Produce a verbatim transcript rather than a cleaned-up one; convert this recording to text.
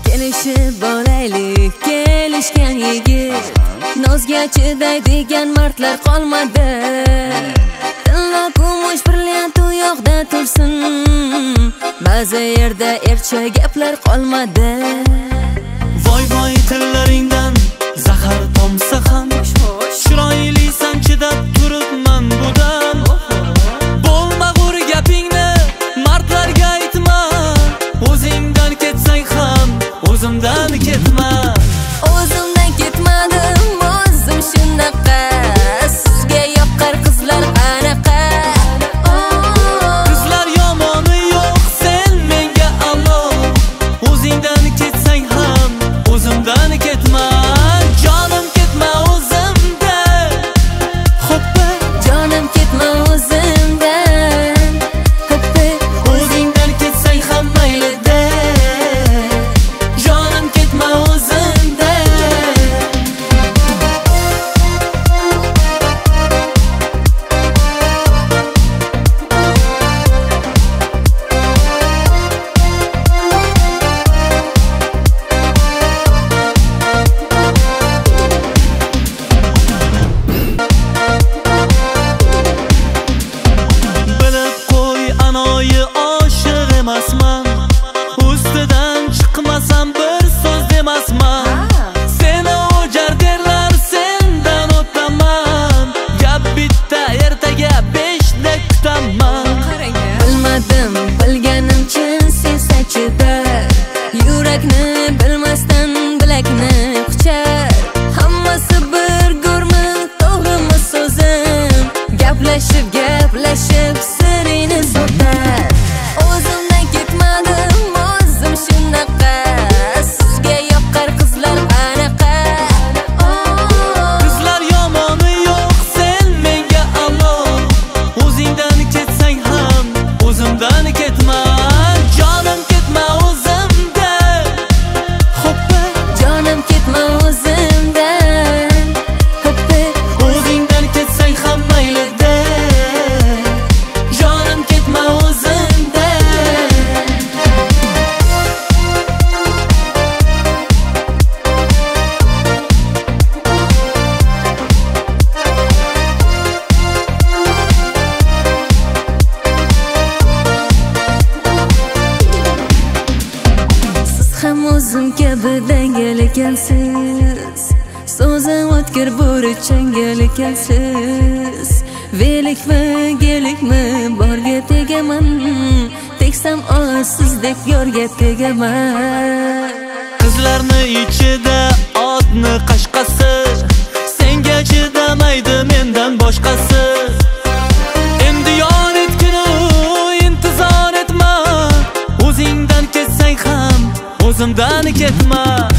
kelishib boraylik, kelishgan yigit. Nozga chidaydigan mardlar qolmadi. Tilla kumush brilliant u yoqda tursin, ba'zi yerda ercha gaplar qolmadi. Voy voy tillaringdan zahar tomsa ham, chiroylisan chidab turibman budam. Bo'lmag'ur gapingni mardlarga aytma, o'zingdan ketsang ham o'zimdan ketma. O'zimdan ketmadim, o'zim shunaqa. Sizga yoqqar qizlar anaqa. Qizlar yomoni yo'q, sen menga allo. O'zingdan ketsang ham o'zimdan ketma. Jonim ketma o'zimdan. Hoppa, Jonim ketma o'zimdan. Hoppa, o'zingdan ketsang ham mayli-da. Jonim ketma o'zimdan. Bilib qo'y, anoyi oshiq emasman. Ustidan chiqmasam bir so'z demasman. Seni o'jar derlar, sendan o'taman. Gap bitta, ertaga beshda kutaman. bilmadim, bilganimcha sensachida. Yurakni bilmasdan bilakni quchar. Hammasi bir go'rmi, to'g'rimi so'zim? Gaplashib, gaplashib siringni sotar. O'zimdan ketmadim, o'zim shunaqa. Sizga yoqqar qizlar anaqa. Qizlar yomoni yo'q, sen menga allo. O'zingdan ketsang ham o'zimdan ketma. Jonim ketma o'zimdan. Hoppa, Jonim ketma o'zimdan. Hoppa, o'zingdan ketsang ham mayli-da. Jonim ketma o'zimdan. siz ham o'zim kabi dangal ekansiz. So'zim o'tkir bo'richangal ekansiz. Velikmi, gelikmi, borga tegaman. Tegsam oz sizdek yorga tegaman. Qizlarni ichida otni qashqasi, senga chidamaydi mendan boshqasi. Endi yon etginu intizor etma. O'zingdan ketsang ham o'zimdan ketma.